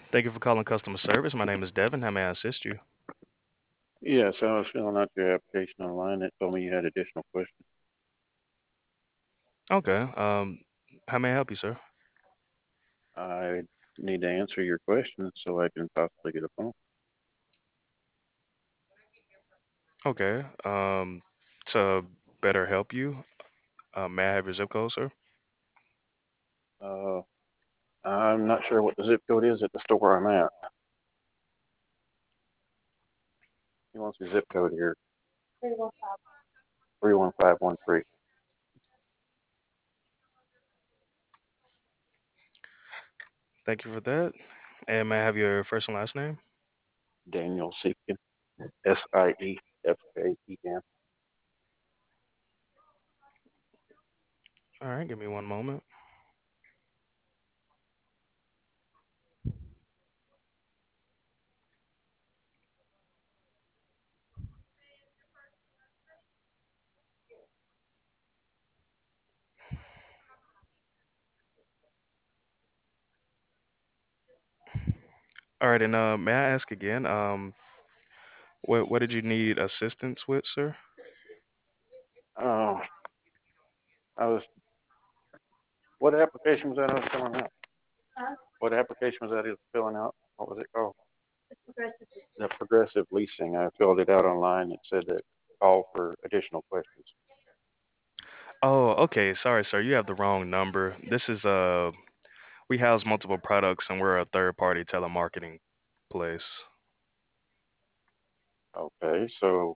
Thank you for calling customer service. My name is Devin. How may I assist you? Yes, I was filling out your application online. It told me you had additional questions. Okay. How may I help you, sir? I need to answer your questions so I can possibly get a phone. Okay. To better help you, may I have your zip code, sir? Uh, I'm not sure what the zip code is at the store I'm at. He wants the zip code here, 31513. Thank you for that. And may I have your first and last name? Daniel Siefken, Siefken. All right. Give me one moment. All right. And may I ask again? What did you need assistance with, sir? Oh, I was. What application was that I was filling out? What application was that I was filling out? What was it called? The Progressive Leasing. I filled it out online. It said that call for additional questions. Oh, okay. Sorry, sir. You have the wrong number. We house multiple products and we're a third party telemarketing place. Okay, so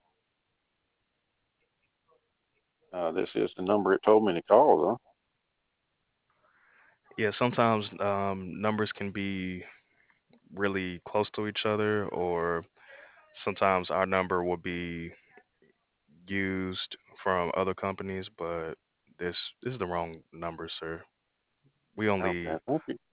this is the number it told me to call, though. Yeah, sometimes numbers can be really close to each other, or sometimes our number will be used from other companies, but this is the wrong number, sir. We Okay, only thank you.